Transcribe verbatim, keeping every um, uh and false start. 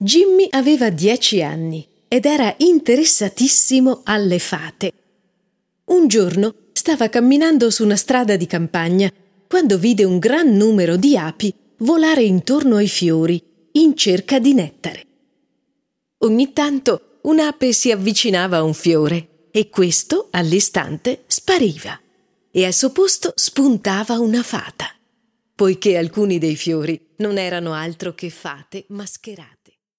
Jimmy aveva dieci anni ed era interessatissimo alle fate. Un giorno stava camminando su una strada di campagna quando vide un gran numero di api volare intorno ai fiori in cerca di nettare. Ogni tanto un'ape si avvicinava a un fiore e questo all'istante spariva e al suo posto spuntava una fata, poiché alcuni dei fiori non erano altro che fate mascherate.